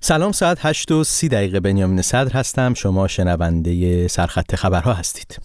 سلام، ساعت 8:30 بنیامین صدر هستم. شما شنونده سرخط خبرها هستید.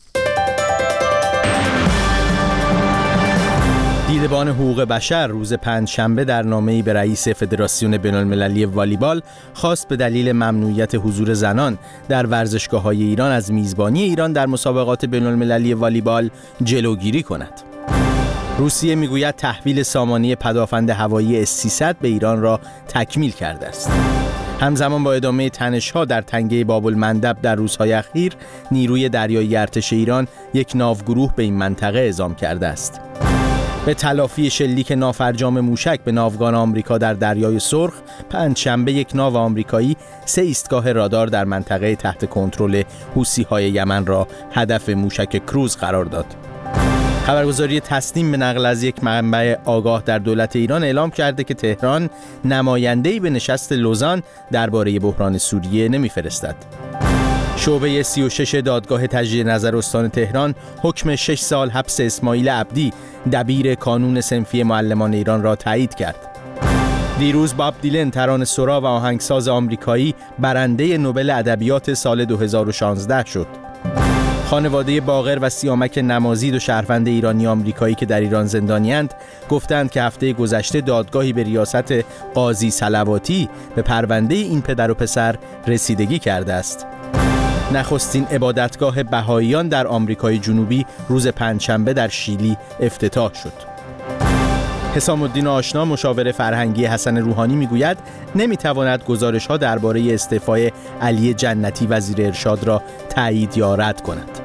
دیدبان حقوق بشر روز پنجشنبه در نامه‌ای به رئیس فدراسیون بین‌المللی والیبال خواست به دلیل ممنوعیت حضور زنان در ورزشگاه‌های ایران از میزبانی ایران در مسابقات بین‌المللی والیبال جلوگیری کند. روسیه میگوید تحویل سامانه پدافند هوایی S-300 به ایران را تکمیل کرده است. همزمان با ادامه تنش‌ها در تنگه باب‌المندب در روزهای اخیر، نیروی دریایی ارتش ایران یک ناوگروه به این منطقه اعزام کرده است. به تلافی شلیک نافرجام موشک به ناوگان آمریکا در دریای سرخ، پنجشنبه یک ناو آمریکایی 3 ایستگاه رادار در منطقه تحت کنترل حوثی‌های یمن را هدف موشک کروز قرار داد. خبرگزاری تسنیم به نقل از یک منبع آگاه در دولت ایران اعلام کرده که تهران نماینده‌ای به نشست لوزان درباره بحران سوریه نمی‌فرستد. شعبه 36 دادگاه تجدید نظر استان تهران حکم 6 سال حبس اسماعیل عبدی، دبیر کانون صنفی معلمان ایران را تایید کرد. دیروز باب دیلن، ترانه‌سرا و آهنگساز آمریکایی، برنده نوبل ادبیات سال 2016 شد. خانواده باقر و سیامک نمازی، 2 شهروند ایرانی آمریکایی که در ایران زندانی‌اند، گفتند که هفته گذشته دادگاهی به ریاست قاضی صلواتی به پرونده این پدر و پسر رسیدگی کرده است. نخستین عبادتگاه بهائیان در آمریکای جنوبی روز پنجشنبه در شیلی افتتاح شد. حسام الدین آشنا، مشاور فرهنگی حسن روحانی، میگوید نمیتواند گزارش‌ها درباره استعفای علی جنتی وزیر ارشاد را تایید یا رد کند.